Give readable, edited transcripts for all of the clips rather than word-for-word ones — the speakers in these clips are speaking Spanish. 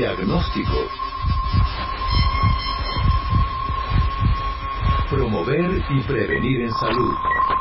Diagnóstico. Promover y prevenir en salud.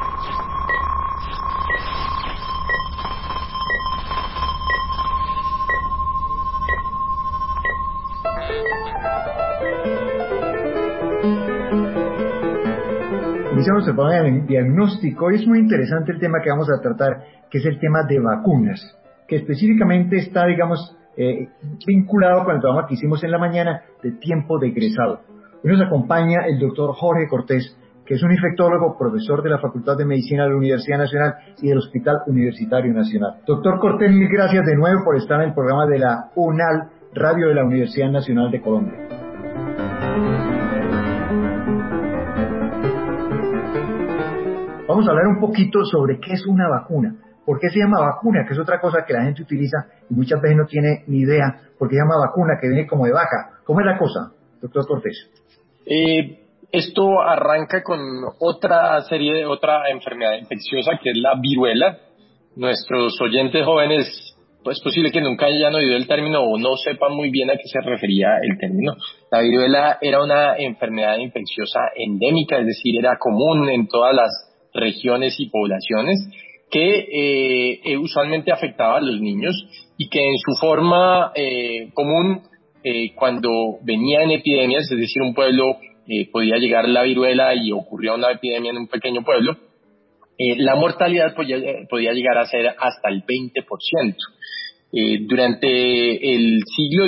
Iniciamos el programa de diagnóstico. Hoy es muy interesante el tema que vamos a tratar, que es el tema de vacunas, que específicamente está, vinculado con el programa que hicimos en la mañana de tiempo de egresado. Hoy nos acompaña el doctor Jorge Cortés, que es un infectólogo, profesor de la Facultad de Medicina de la Universidad Nacional y del Hospital Universitario Nacional. Doctor Cortés, mil gracias de nuevo por estar en el programa de la UNAL, Radio de la Universidad Nacional de Colombia. Vamos a hablar un poquito sobre qué es una vacuna. ¿Por qué se llama vacuna? Que es otra cosa que la gente utiliza y muchas veces no tiene ni idea por qué se llama vacuna, que viene como de vaca. ¿Cómo es la cosa, doctor Cortés? Esto arranca con otra enfermedad infecciosa que es la viruela. Nuestros oyentes jóvenes, pues es posible que nunca hayan oído el término o no sepan muy bien a qué se refería el término. La viruela era una enfermedad infecciosa endémica, es decir, era común en todas las regiones y poblaciones que usualmente afectaba a los niños y que en su forma común, cuando venía en epidemias, es decir, un pueblo podía llegar la viruela y ocurrió una epidemia en un pequeño pueblo, la mortalidad podía llegar a ser hasta el 20%. Durante el siglo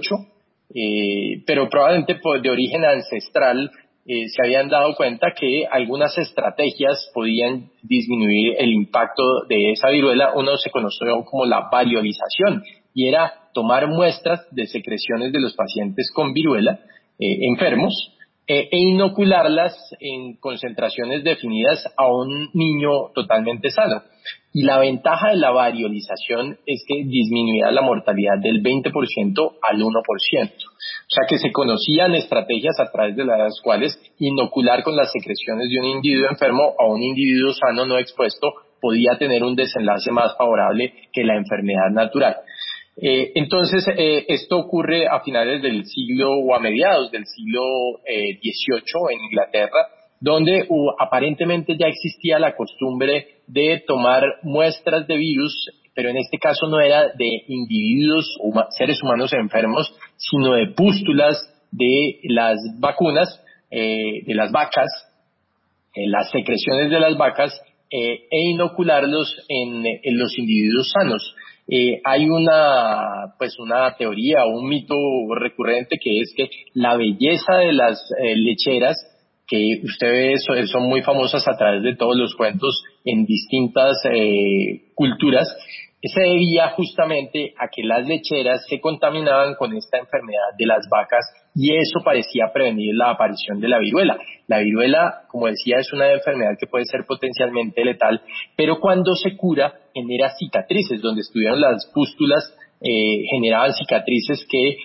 XVIII, pero probablemente de origen ancestral, se habían dado cuenta que algunas estrategias podían disminuir el impacto de esa viruela. Uno se conoció como la variolización y era tomar muestras de secreciones de los pacientes con viruela enfermos e inocularlas en concentraciones definidas a un niño totalmente sano. Y la ventaja de la variolización es que disminuía la mortalidad del 20% al 1%. O sea que se conocían estrategias a través de las cuales inocular con las secreciones de un individuo enfermo a un individuo sano no expuesto podía tener un desenlace más favorable que la enfermedad natural. Entonces, esto ocurre a finales del siglo o a mediados del siglo XVIII en Inglaterra, donde aparentemente ya existía la costumbre de tomar muestras de virus, pero en este caso no era de individuos o seres humanos enfermos, sino de pústulas de las vacunas, de las vacas, las secreciones de las vacas, e inocularlos en los individuos sanos. Hay una teoría o un mito recurrente que es que la belleza de las lecheras, que ustedes son muy famosas a través de todos los cuentos en distintas culturas, se debía justamente a que las lecheras se contaminaban con esta enfermedad de las vacas y eso parecía prevenir la aparición de la viruela. La viruela, como decía, es una enfermedad que puede ser potencialmente letal, pero cuando se cura genera cicatrices. Donde estuvieron las pústulas generaban cicatrices que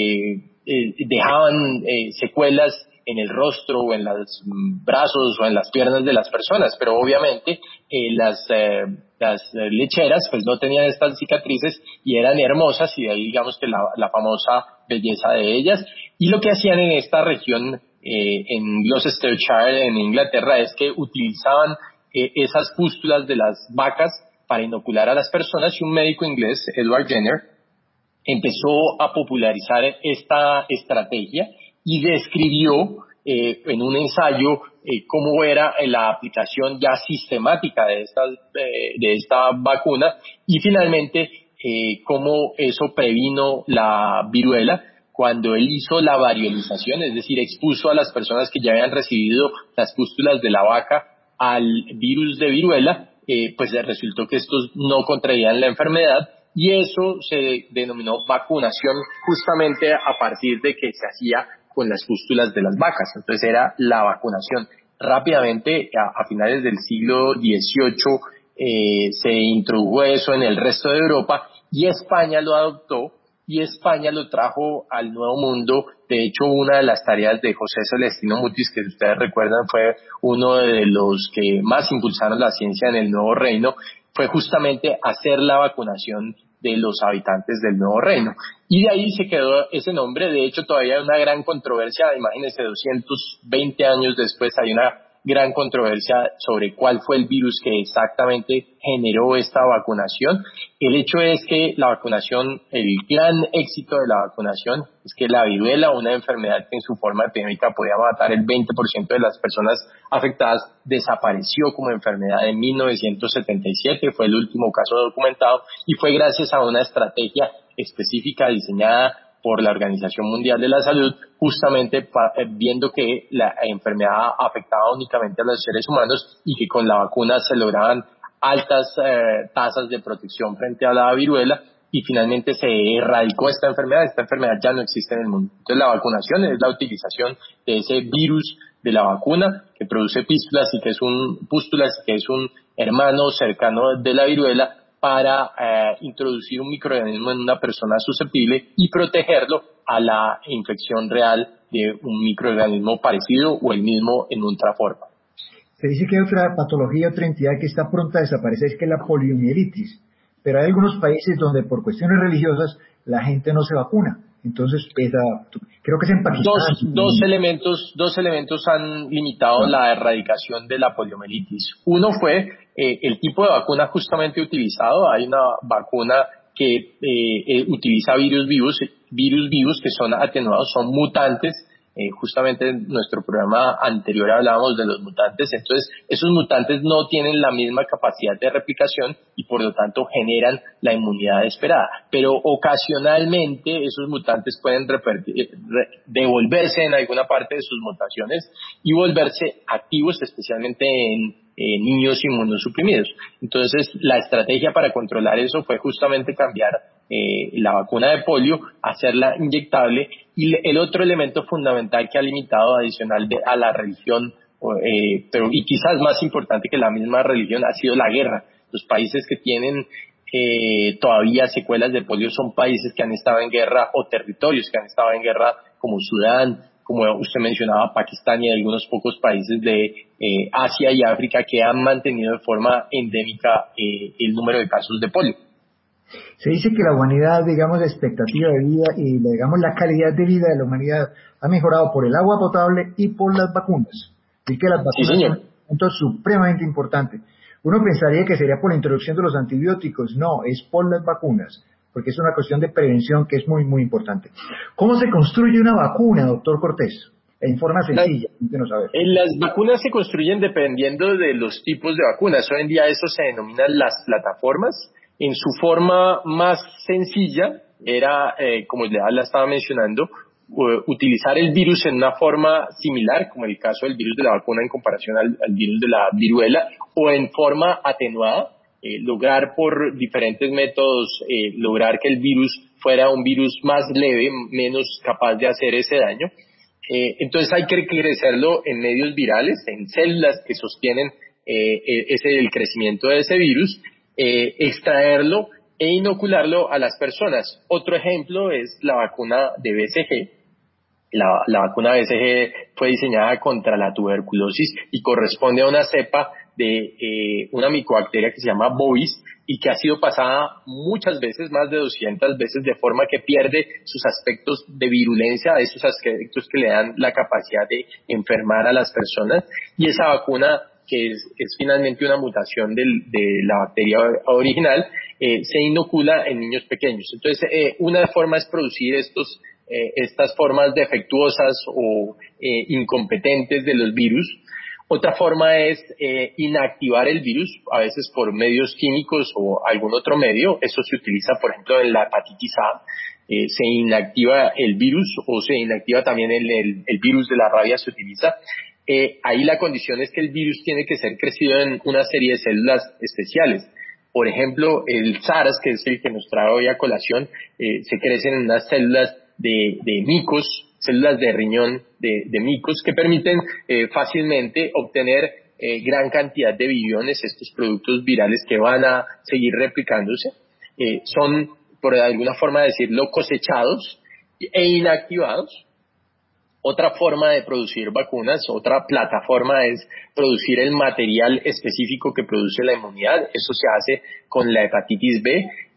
dejaban secuelas en el rostro o en los brazos o en las piernas de las personas, pero obviamente las lecheras pues no tenían estas cicatrices y eran hermosas, y de ahí digamos que la famosa belleza de ellas. Y lo que hacían en esta región, en Gloucestershire, en Inglaterra, es que utilizaban esas pústulas de las vacas para inocular a las personas, y un médico inglés, Edward Jenner, empezó a popularizar esta estrategia y describió en un ensayo cómo era la aplicación ya sistemática de esta vacuna, y finalmente cómo eso previno la viruela cuando él hizo la variolización, es decir, expuso a las personas que ya habían recibido las pústulas de la vaca al virus de viruela. Pues resultó que estos no contraían la enfermedad, y eso se denominó vacunación justamente a partir de que se hacía con las pústulas de las vacas. Entonces era la vacunación. Rápidamente, a finales del siglo XVIII, se introdujo eso en el resto de Europa y España lo adoptó y España lo trajo al Nuevo Mundo. De hecho, una de las tareas de José Celestino Mutis, que ustedes recuerdan fue uno de los que más impulsaron la ciencia en el Nuevo Reino, fue justamente hacer la vacunación de los habitantes del Nuevo Reino. Y de ahí se quedó ese nombre. De hecho, todavía hay una gran controversia. Imagínense, 220 años después hay una gran controversia sobre cuál fue el virus que exactamente generó esta vacunación. El hecho es que la vacunación, el gran éxito de la vacunación es que la viruela, una enfermedad que en su forma epidémica podía matar el 20% de las personas afectadas, desapareció como enfermedad en 1977, fue el último caso documentado, y fue gracias a una estrategia específica diseñada por la Organización Mundial de la Salud, justamente viendo que la enfermedad afectaba únicamente a los seres humanos y que con la vacuna se lograban altas tasas de protección frente a la viruela, y finalmente se erradicó esta enfermedad. Esta enfermedad ya no existe en el mundo. Entonces la vacunación es la utilización de ese virus de la vacuna que produce pústulas y que es un hermano cercano de la viruela, para introducir un microorganismo en una persona susceptible y protegerlo a la infección real de un microorganismo parecido o el mismo en otra forma. Se dice que hay otra patología, otra entidad que está pronta a desaparecer, que es la poliomielitis, pero hay algunos países donde por cuestiones religiosas la gente no se vacuna. Entonces, creo que es en Pakistán. Dos elementos han limitado la erradicación de la poliomielitis. Uno fue el tipo de vacuna justamente utilizado. Hay una vacuna que utiliza virus vivos que son atenuados, son mutantes. Justamente en nuestro programa anterior hablábamos de los mutantes. Entonces, esos mutantes no tienen la misma capacidad de replicación y por lo tanto generan la inmunidad esperada. Pero ocasionalmente esos mutantes pueden devolverse en alguna parte de sus mutaciones y volverse activos, especialmente en niños inmunosuprimidos. Entonces, la estrategia para controlar eso fue justamente cambiar la vacuna de polio, hacerla inyectable. Y el otro elemento fundamental que ha limitado adicional a la religión, pero y quizás más importante que la misma religión, ha sido la guerra. Los países que tienen todavía secuelas de polio son países que han estado en guerra, o territorios que han estado en guerra, como Sudán, como usted mencionaba, Pakistán, y algunos pocos países de Asia y África que han mantenido de forma endémica el número de casos de polio. Se dice que la humanidad, digamos, la expectativa de vida y, digamos, la calidad de vida de la humanidad ha mejorado por el agua potable y por las vacunas. Y que las vacunas son un punto supremamente importante. Uno pensaría que sería por la introducción de los antibióticos. No, es por las vacunas, porque es una cuestión de prevención que es muy, muy importante. ¿Cómo se construye una vacuna, doctor Cortés? En forma sencilla, las vacunas se construyen dependiendo de los tipos de vacunas. Hoy en día eso se denominan las plataformas. En su forma más sencilla era, como ya la estaba mencionando, utilizar el virus en una forma similar, como el caso del virus de la vacuna en comparación al virus de la viruela, o en forma atenuada, lograr por diferentes métodos, lograr que el virus fuera un virus más leve, menos capaz de hacer ese daño. Entonces hay que crecerlo en medios virales, en células que sostienen el crecimiento de ese virus, extraerlo e inocularlo a las personas. Otro ejemplo es la vacuna de BCG. La vacuna BCG fue diseñada contra la tuberculosis y corresponde a una cepa de una micobacteria que se llama bovis y que ha sido pasada muchas veces, más de 200 veces, de forma que pierde sus aspectos de virulencia, esos aspectos que le dan la capacidad de enfermar a las personas. Y esa vacuna, que es finalmente una mutación de la bacteria original, se inocula en niños pequeños. Entonces, una forma es producir estas formas defectuosas o incompetentes de los virus. Otra forma es inactivar el virus, a veces por medios químicos o algún otro medio. Eso se utiliza, por ejemplo, en la hepatitis A. Se inactiva el virus, o se inactiva también el virus de la rabia, se utiliza. Ahí la condición es que el virus tiene que ser crecido en una serie de células especiales. Por ejemplo, el SARS, que es el que nos trae hoy a colación, se crecen en unas células de micos, células de riñón de micos, que permiten fácilmente obtener gran cantidad de viriones, estos productos virales que van a seguir replicándose. Son, por alguna forma de decirlo, cosechados e inactivados. Otra forma de producir vacunas, otra plataforma, es producir el material específico que produce la inmunidad. Eso se hace con la hepatitis B.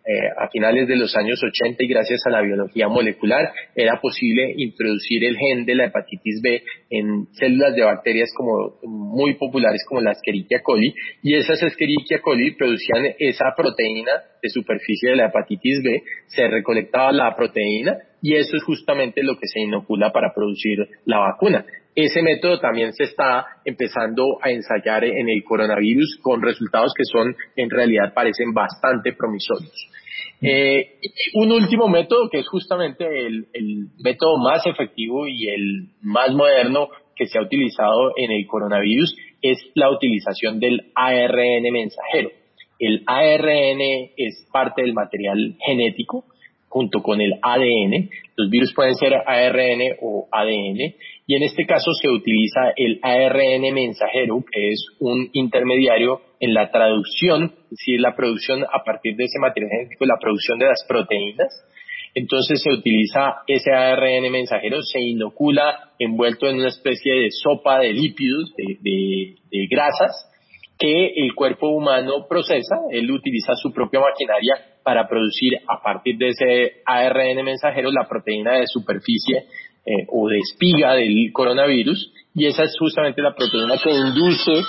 a finales de los años 80 y gracias a la biología molecular era posible introducir el gen de la hepatitis B en células de bacterias muy populares como la Escherichia coli, y esas Escherichia coli producían esa proteína de superficie de la hepatitis B, se recolectaba la proteína y eso es justamente lo que se inocula para producir la vacuna. Ese método también se está empezando a ensayar en el coronavirus con resultados que en realidad parecen bastante promisorios. Y un último método que es justamente el método más efectivo y el más moderno que se ha utilizado en el coronavirus es la utilización del ARN mensajero. El ARN es parte del material genético junto con el ADN. Los virus pueden ser ARN o ADN y en este caso se utiliza el ARN mensajero, que es un intermediario en la traducción, es decir, la producción a partir de ese material genético, la producción de las proteínas. Entonces se utiliza ese ARN mensajero, se inocula envuelto en una especie de sopa de lípidos, de grasas, que el cuerpo humano procesa. Él utiliza su propia maquinaria para producir a partir de ese ARN mensajero la proteína de superficie o de espiga del coronavirus, y esa es justamente la proteína que induce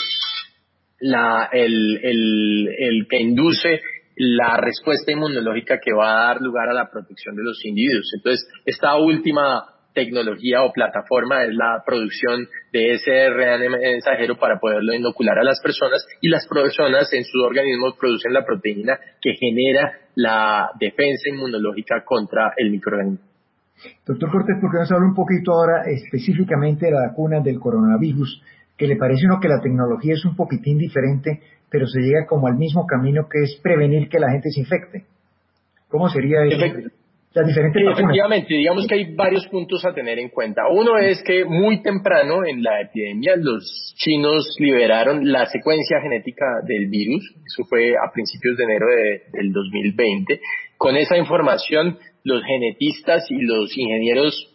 la respuesta inmunológica que va a dar lugar a la protección de los individuos. Entonces, esta última tecnología o plataforma es la producción de ese RNA mensajero para poderlo inocular a las personas, y las personas en sus organismos producen la proteína que genera la defensa inmunológica contra el microorganismo. Doctor Cortés, ¿por qué nos habla un poquito ahora específicamente de la vacuna del coronavirus? Que le parece uno que la tecnología es un poquitín diferente, pero se llega como al mismo camino, que es prevenir que la gente se infecte. ¿Cómo sería eso? Las diferentes vacunas. Efectivamente, digamos que hay varios puntos a tener en cuenta. Uno es que muy temprano en la epidemia los chinos liberaron la secuencia genética del virus. Eso fue a principios de enero del 2020. Con esa información, los genetistas y los ingenieros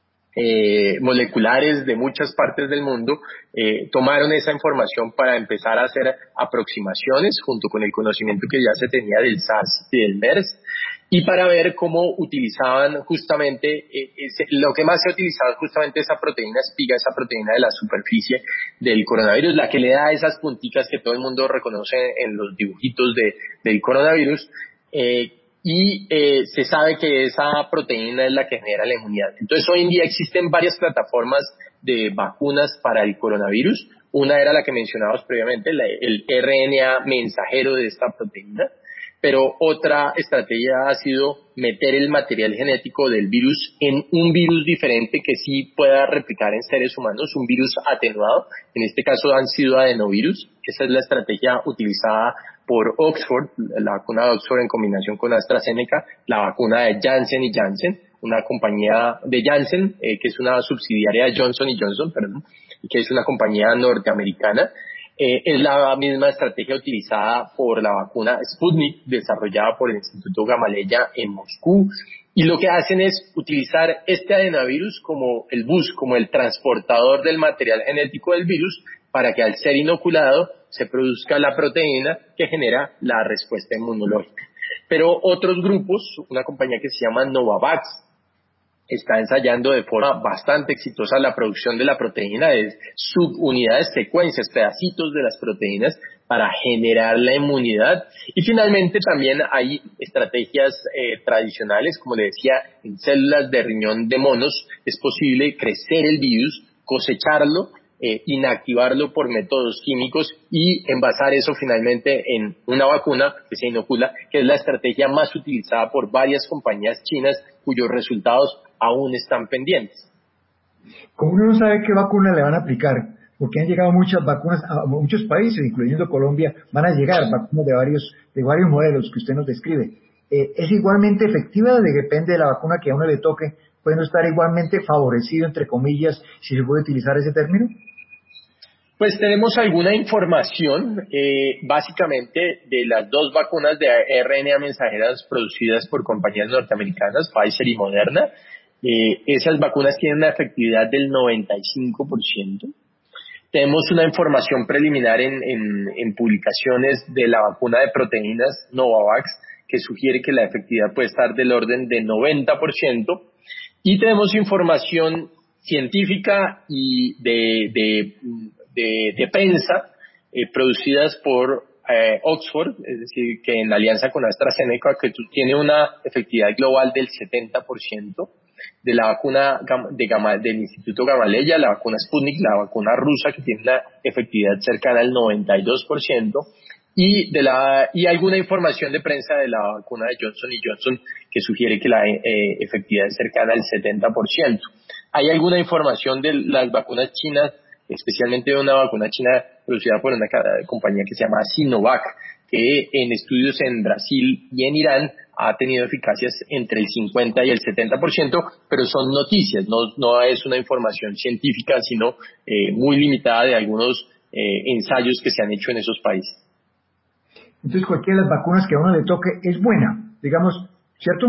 moleculares de muchas partes del mundo tomaron esa información para empezar a hacer aproximaciones junto con el conocimiento que ya se tenía del SARS y del MERS, y para ver cómo utilizaban justamente lo que más se ha utilizado es justamente esa proteína espiga, esa proteína de la superficie del coronavirus, la que le da esas punticas que todo el mundo reconoce en los dibujitos del coronavirus, y se sabe que esa proteína es la que genera la inmunidad. Entonces hoy en día existen varias plataformas de vacunas para el coronavirus. Una era la que mencionábamos previamente, el RNA mensajero de esta proteína, pero otra estrategia ha sido meter el material genético del virus en un virus diferente que sí pueda replicar en seres humanos, un virus atenuado. En este caso han sido adenovirus. Esa es la estrategia utilizada por Oxford, la vacuna de Oxford en combinación con AstraZeneca, la vacuna de Janssen y Janssen, una compañía de Janssen, que es una subsidiaria de Johnson y Johnson, que es una compañía norteamericana. Es la misma estrategia utilizada por la vacuna Sputnik, desarrollada por el Instituto Gamaleya en Moscú. Y lo que hacen es utilizar este adenovirus como el bus, como el transportador del material genético del virus, para que al ser inoculado se produzca la proteína que genera la respuesta inmunológica. Pero otros grupos, una compañía que se llama Novavax, está ensayando de forma bastante exitosa la producción de la proteína de subunidades, secuencias, pedacitos de las proteínas para generar la inmunidad. Y finalmente también hay estrategias tradicionales, como le decía, en células de riñón de monos es posible crecer el virus, cosecharlo, inactivarlo por métodos químicos y envasar eso finalmente en una vacuna que se inocula, que es la estrategia más utilizada por varias compañías chinas cuyos resultados aún están pendientes. Como uno no sabe qué vacuna le van a aplicar, porque han llegado muchas vacunas a muchos países, incluyendo Colombia, van a llegar vacunas de varios modelos que usted nos describe. ¿Es igualmente efectiva? Depende de la vacuna que a uno le toque. ¿Puede no estar igualmente favorecido, entre comillas, si se puede utilizar ese término? Pues tenemos alguna información, básicamente de las dos vacunas de RNA mensajeras producidas por compañías norteamericanas, Pfizer y Moderna. Esas vacunas tienen una efectividad del 95%. Tenemos una información preliminar en publicaciones de la vacuna de proteínas Novavax, que sugiere que la efectividad puede estar del orden de 90%, y tenemos información científica y de prensa producidas por Oxford, es decir, que en alianza con AstraZeneca, que tiene una efectividad global del 70%, de la vacuna del Instituto Gamaleya, la vacuna Sputnik, la vacuna rusa, que tiene una efectividad cercana al 92%, y alguna información de prensa de la vacuna de Johnson Johnson que sugiere que la efectividad es cercana al 70%. Hay alguna información de las vacunas chinas, especialmente de una vacuna china producida por una compañía que se llama Sinovac, que en estudios en Brasil y en Irán ha tenido eficacias entre el 50 y el 70%, pero son noticias, no es una información científica, sino muy limitada de algunos ensayos que se han hecho en esos países. Entonces cualquiera de las vacunas que a uno le toque es buena, digamos, ¿cierto?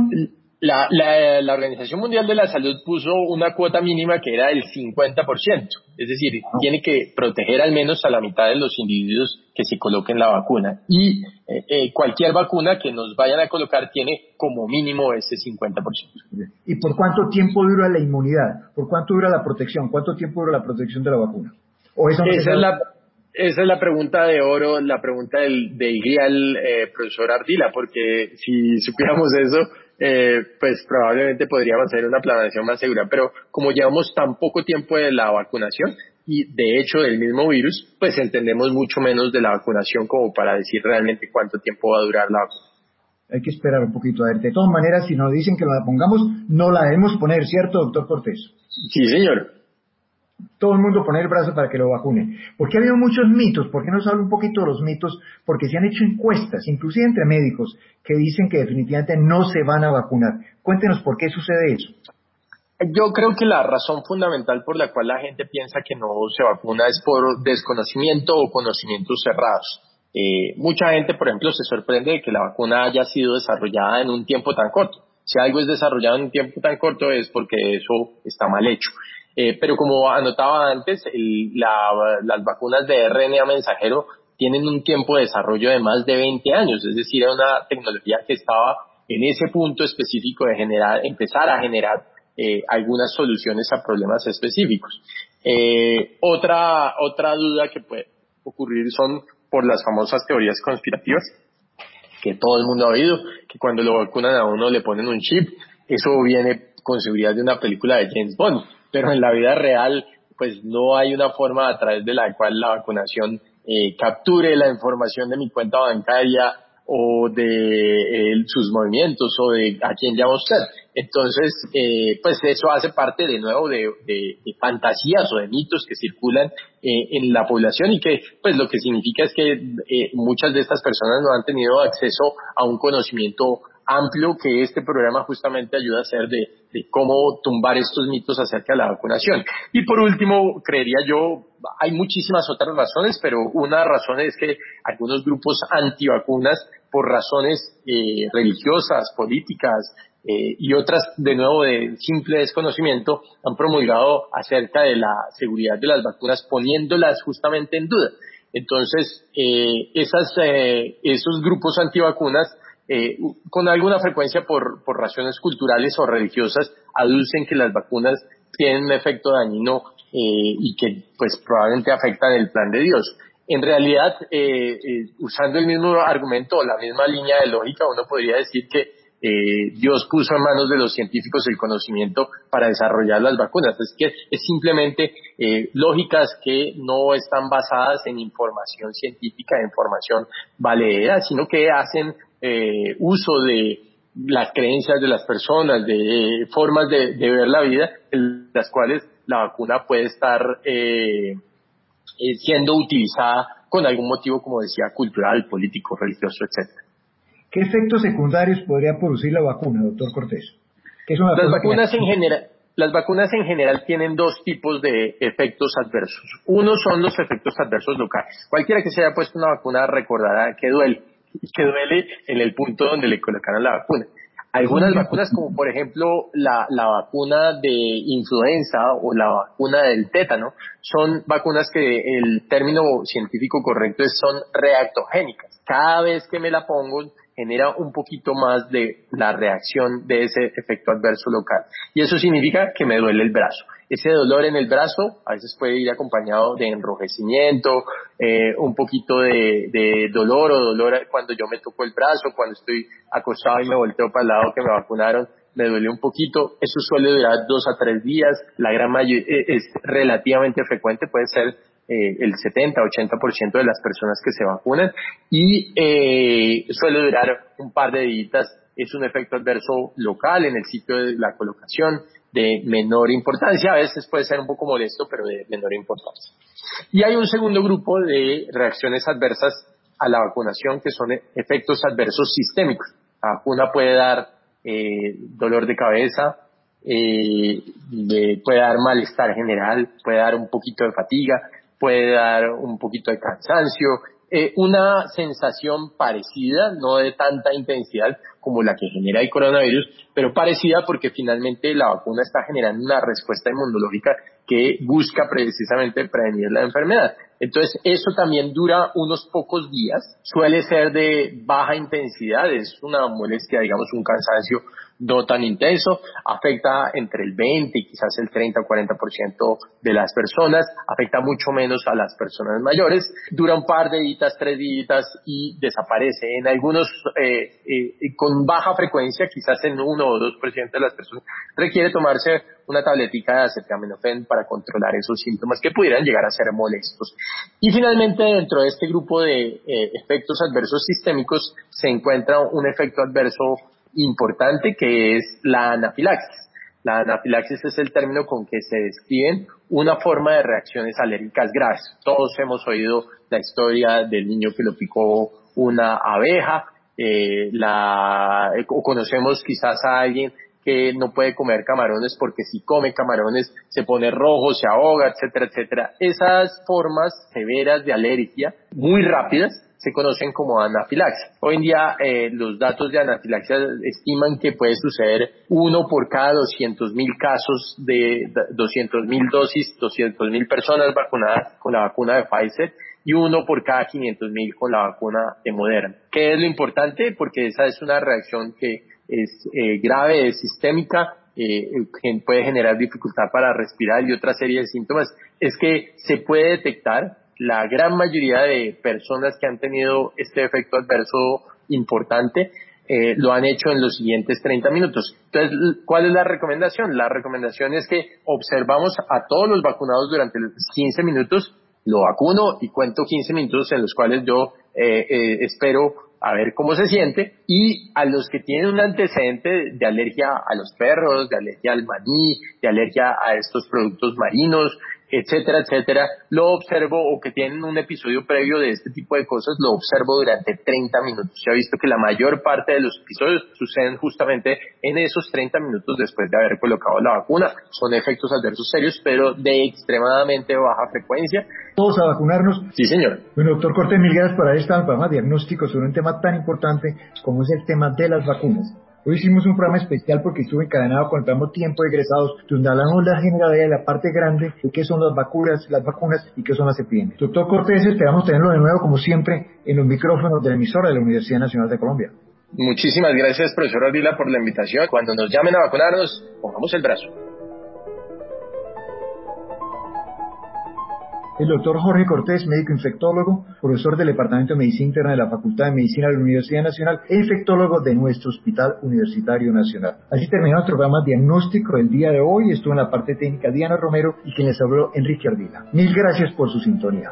La Organización Mundial de la Salud puso una cuota mínima que era del 50%, es decir, tiene que proteger al menos a la mitad de los individuos que se coloquen la vacuna, y cualquier vacuna que nos vayan a colocar tiene como mínimo ese 50%. ¿Y por cuánto tiempo dura la inmunidad? ¿Por cuánto dura la protección? ¿Cuánto tiempo dura la protección de la vacuna? ¿O eso no Esa es la pregunta de oro, la pregunta del grial, profesor Ardila, porque si supiéramos eso, pues probablemente podríamos hacer una planeación más segura, pero como llevamos tan poco tiempo de la vacunación y de hecho del mismo virus, pues entendemos mucho menos de la vacunación como para decir realmente cuánto tiempo va a durar la vacuna. Hay que esperar un poquito. A ver, de todas maneras, si nos dicen que la pongamos, no la debemos poner, ¿cierto, doctor Cortés? Sí, señor. Todo el mundo pone el brazo para que lo vacune. Porque ha habido muchos mitos. ¿Por qué nos habla un poquito de los mitos? Porque se han hecho encuestas, inclusive entre médicos, que dicen que definitivamente no se van a vacunar. Cuéntenos por qué sucede eso. Yo creo que la razón fundamental por la cual la gente piensa que no se vacuna es por desconocimiento o conocimientos cerrados. Mucha gente, por ejemplo, se sorprende de que la vacuna haya sido desarrollada en un tiempo tan corto. Si algo es desarrollado en un tiempo tan corto es porque eso está mal hecho. Pero como anotaba antes, las vacunas de RNA mensajero tienen un tiempo de desarrollo de más de 20 años, es decir, era una tecnología que estaba en ese punto específico de empezar a generar algunas soluciones a problemas específicos. Otra duda que puede ocurrir son por las famosas teorías conspirativas, que todo el mundo ha oído, que cuando lo vacunan a uno le ponen un chip. Eso viene con seguridad de una película de James Bond, pero en la vida real pues no hay una forma a través de la cual la vacunación capture la información de mi cuenta bancaria o de sus movimientos o de a quién llama usted. Entonces, pues eso hace parte de nuevo de fantasías o de mitos que circulan en la población, y que pues lo que significa es que muchas de estas personas no han tenido acceso a un conocimiento amplio que este programa justamente ayuda a hacer de cómo tumbar estos mitos acerca de la vacunación. Y por último, creería yo, hay muchísimas otras razones, pero una razón es que algunos grupos antivacunas, por razones religiosas, políticas y otras, de nuevo, de simple desconocimiento, han promulgado acerca de la seguridad de las vacunas, poniéndolas justamente en duda. Entonces, esos grupos antivacunas, con alguna frecuencia por razones culturales o religiosas, aducen que las vacunas tienen un efecto dañino y que pues probablemente afectan el plan de Dios. En realidad, usando el mismo argumento o la misma línea de lógica, uno podría decir que Dios puso en manos de los científicos el conocimiento para desarrollar las vacunas. Es que es simplemente lógicas que no están basadas en información científica, en información valedera, sino que hacen uso de las creencias de las personas, de formas de ver la vida, en las cuales la vacuna puede estar siendo utilizada con algún motivo, como decía, cultural, político, religioso, etcétera. ¿Qué efectos secundarios podría producir la vacuna, doctor Cortés? Las vacunas en general tienen dos tipos de efectos adversos. Uno son los efectos adversos locales. Cualquiera que se haya puesto una vacuna recordará que duele en el punto donde le colocaron la vacuna. Algunas vacunas, como por ejemplo la vacuna de influenza o la vacuna del tétano, son vacunas que el término científico correcto son reactogénicas. Cada vez que me la pongo genera un poquito más de la reacción de ese efecto adverso local. Y eso significa que me duele el brazo. Ese dolor en el brazo a veces puede ir acompañado de enrojecimiento, un poquito de dolor o dolor cuando yo me toco el brazo, cuando estoy acostado y me volteo para el lado que me vacunaron, me duele un poquito. Eso suele durar 2 a 3 días. La gran mayoría es relativamente frecuente, puede ser el 70-80% de las personas que se vacunan y suele durar un par de días. Es un efecto adverso local en el sitio de la colocación de menor importancia, a veces puede ser un poco molesto, pero de menor importancia. Y hay un segundo grupo de reacciones adversas a la vacunación que son efectos adversos sistémicos. La vacuna puede dar dolor de cabeza, puede dar malestar general, puede dar un poquito de fatiga, puede dar un poquito de cansancio, una sensación parecida, no de tanta intensidad como la que genera el coronavirus, pero parecida porque finalmente la vacuna está generando una respuesta inmunológica que busca precisamente prevenir la enfermedad. Entonces, eso también dura unos pocos días, suele ser de baja intensidad, es una molestia, digamos, un cansancio no tan intenso, afecta entre el 20 y quizás el 30 o 40% de las personas, afecta mucho menos a las personas mayores, dura un par de días, 3 días y desaparece. En algunos, con baja frecuencia, quizás en 1 o 2% de las personas, requiere tomarse una tabletica de acetaminofén para controlar esos síntomas que pudieran llegar a ser molestos. Y finalmente, dentro de este grupo de efectos adversos sistémicos, se encuentra un efecto adverso importante que es la anafilaxis. La anafilaxis es el término con que se describen una forma de reacciones alérgicas graves. Todos hemos oído la historia del niño que lo picó una abeja, o conocemos quizás a alguien que no puede comer camarones porque si come camarones se pone rojo, se ahoga, etcétera, etcétera. Esas formas severas de alergia, muy rápidas, se conocen como anafilaxia. Hoy en día los datos de anafilaxia estiman que puede suceder 1 por cada 200,000 casos de 200,000 dosis, 200,000 personas vacunadas con la vacuna de Pfizer y 1 por cada 500,000 con la vacuna de Moderna. ¿Qué es lo importante? Porque esa es una reacción que es grave, es sistémica, puede generar dificultad para respirar y otra serie de síntomas. Es que se puede detectar. La gran mayoría de personas que han tenido este efecto adverso importante lo han hecho en los siguientes 30 minutos. Entonces, ¿cuál es la recomendación? La recomendación es que observamos a todos los vacunados durante los 15 minutos, lo vacuno y cuento 15 minutos en los cuales yo espero a ver cómo se siente, y a los que tienen un antecedente de alergia a los perros, de alergia al maní, de alergia a estos productos marinos, etcétera, etcétera, lo observo, o que tienen un episodio previo de este tipo de cosas, lo observo durante 30 minutos. Se ha visto que la mayor parte de los episodios suceden justamente en esos 30 minutos después de haber colocado la vacuna. Son efectos adversos serios, pero de extremadamente baja frecuencia. Todos a vacunarnos. Sí, señor. Bueno, doctor Cortés, mil gracias por este programa diagnóstico sobre un tema tan importante como es el tema de las vacunas. Hoy hicimos un programa especial porque estuve encadenado con el programa Tiempo de Egresados, donde hablamos la generalidad de la parte grande de qué son las vacunas y qué son las epidemias. Doctor Cortés, esperamos tenerlo de nuevo, como siempre, en los micrófonos de la emisora de la Universidad Nacional de Colombia. Muchísimas gracias, profesor Ardila, por la invitación. Cuando nos llamen a vacunarnos, pongamos el brazo. El doctor Jorge Cortés, médico infectólogo, profesor del Departamento de Medicina Interna de la Facultad de Medicina de la Universidad Nacional e infectólogo de nuestro Hospital Universitario Nacional. Así terminó nuestro programa diagnóstico del día de hoy. Estuvo en la parte técnica Diana Romero y quien les habló Enrique Ardila. Mil gracias por su sintonía.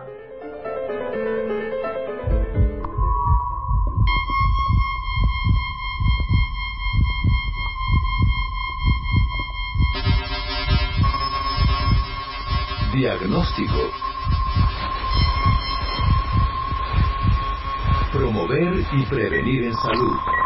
Diagnóstico. Promover y prevenir en salud.